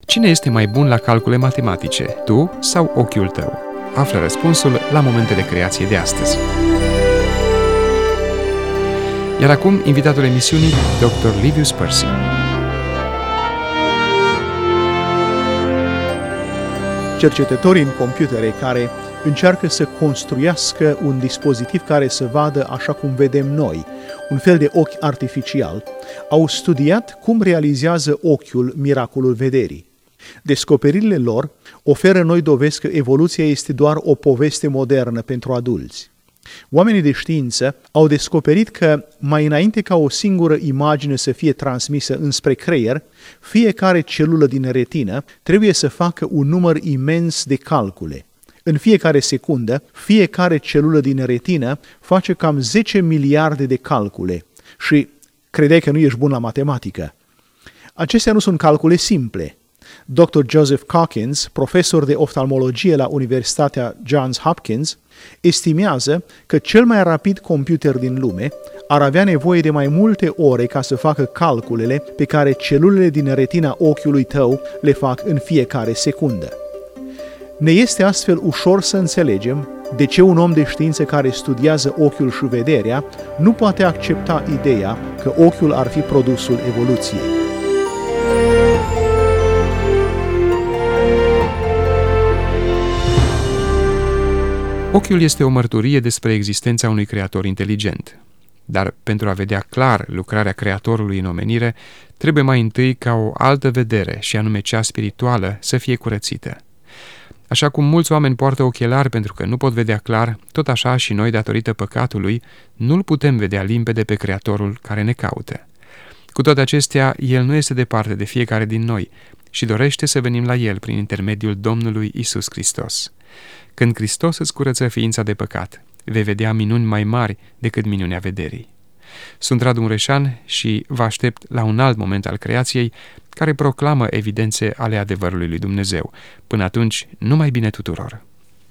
Cine este mai bun la calcule matematice, tu sau ochiul tău? Află răspunsul la momentele creației de astăzi. Iar acum, invitatul emisiunii, Dr. Livius Percy. Cercetătorii în computere care încearcă să construiască un dispozitiv care să vadă așa cum vedem noi, un fel de ochi artificial, au studiat cum realizează ochiul miracolul vederii. Descoperirile lor oferă noi dovezi că evoluția este doar o poveste modernă pentru adulți. Oamenii de știință au descoperit că, mai înainte ca o singură imagine să fie transmisă înspre creier, fiecare celulă din retină trebuie să facă un număr imens de calcule. În fiecare secundă, fiecare celulă din retină face cam 10 miliarde de calcule și credeai că nu ești bun la matematică. Acestea nu sunt calcule simple. Dr. Joseph Calkins, profesor de oftalmologie la Universitatea Johns Hopkins, estimează că cel mai rapid computer din lume ar avea nevoie de mai multe ore ca să facă calculele pe care celulele din retina ochiului tău le fac în fiecare secundă. Ne este astfel ușor să înțelegem de ce un om de știință care studiază ochiul și vederea nu poate accepta ideea că ochiul ar fi produsul evoluției. Ochiul este o mărturie despre existența unui creator inteligent. Dar pentru a vedea clar lucrarea creatorului în omenire, trebuie mai întâi ca o altă vedere, și anume cea spirituală, să fie curățită. Așa cum mulți oameni poartă ochelari pentru că nu pot vedea clar, tot așa și noi, datorită păcatului, nu-L putem vedea limpede pe Creatorul care ne caută. Cu toate acestea, El nu este departe de fiecare din noi și dorește să venim la El prin intermediul Domnului Isus Hristos. Când Hristos îți curăță ființa de păcat, vei vedea minuni mai mari decât minunea vederii. Sunt Radu Mureșan și vă aștept la un alt moment al creației care proclamă evidențe ale adevărului lui Dumnezeu. Până atunci, numai bine tuturor!